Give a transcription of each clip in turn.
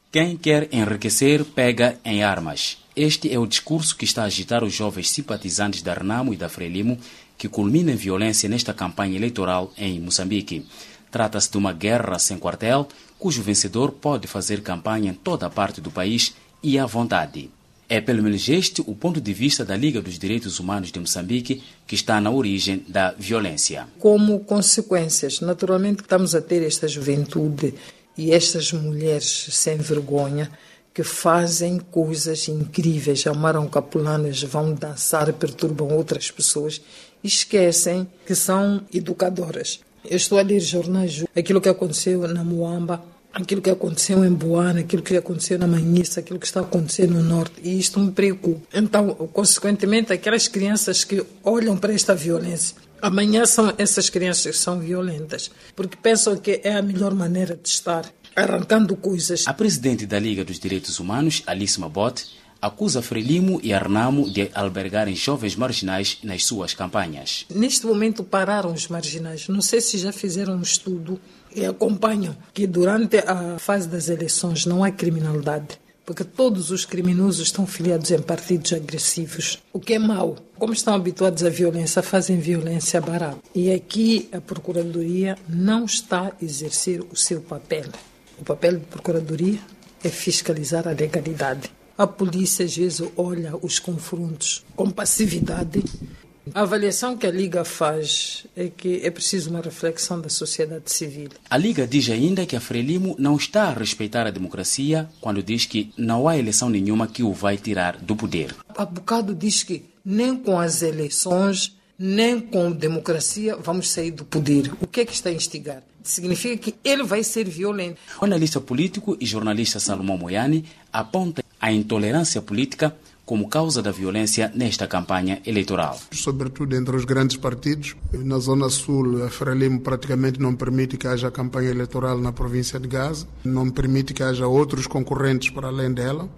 Quem quer enriquecer, pega em armas. Este é o discurso que está a agitar os jovens simpatizantes da Renamo e da Frelimo, que culmina em violência nesta campanha eleitoral em Moçambique. Trata-se de uma guerra sem quartel, cujo vencedor pode fazer campanha em toda a parte do país e à vontade. É pelo menos este o ponto de vista da Liga dos Direitos Humanos de Moçambique, que está na origem da violência. Como consequências, naturalmente, estamos a ter esta juventude e estas mulheres sem vergonha que fazem coisas incríveis, amaram capulanas, vão dançar, perturbam outras pessoas e esquecem que são educadoras. Eu estou a ler jornais, aquilo que aconteceu na Moamba, aquilo que aconteceu em Boana, aquilo que aconteceu na Manhissa, aquilo que está acontecendo no Norte, e isto me preocupa. Então, consequentemente, aquelas crianças que olham para esta violência, amanhã são essas crianças que são violentas, porque pensam que é a melhor maneira de estar, arrancando coisas. A presidente da Liga dos Direitos Humanos, Alice Mabot, acusa Frelimo e a Renamo de albergarem jovens marginais nas suas campanhas. Neste momento pararam os marginais. Não sei se já fizeram um estudo e acompanham que durante a fase das eleições não há criminalidade, porque todos os criminosos estão filiados em partidos agressivos, o que é mau. Como estão habituados à violência, fazem violência barata. E aqui a Procuradoria não está a exercer o seu papel. O papel da Procuradoria é fiscalizar a legalidade. A polícia às vezes olha os confrontos com passividade. A avaliação que a Liga faz é que é preciso uma reflexão da sociedade civil. A Liga diz ainda que a Frelimo não está a respeitar a democracia quando diz que não há eleição nenhuma que o vai tirar do poder. Há bocado diz que nem com as eleições, nem com democracia vamos sair do poder. O que é que está a instigar? Significa que ele vai ser violento. O analista político e jornalista Salomão Moiane aponta a intolerância política como causa da violência nesta campanha eleitoral. Sobretudo entre os grandes partidos. Na Zona Sul, a Frelimo praticamente não permite que haja campanha eleitoral na província de Gaza, não permite que haja outros concorrentes para além dela.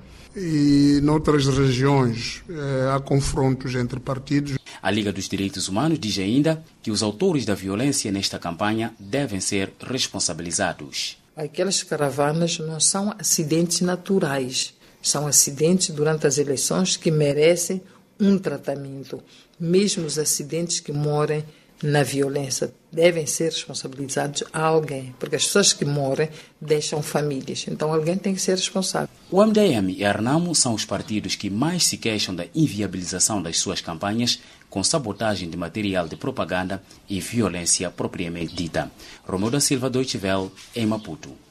E noutras regiões há confrontos entre partidos. A Liga dos Direitos Humanos diz ainda que os autores da violência nesta campanha devem ser responsabilizados. Aquelas caravanas não são acidentes naturais, são acidentes durante as eleições que merecem um tratamento. Mesmo os acidentes que morrem na violência devem ser responsabilizados a alguém, porque as pessoas que morrem deixam famílias, então alguém tem que ser responsável. O MDM e a Renamo são os partidos que mais se queixam da inviabilização das suas campanhas com sabotagem de material de propaganda e violência propriamente dita. Romeu da Silva, Deutsche Welle, em Maputo.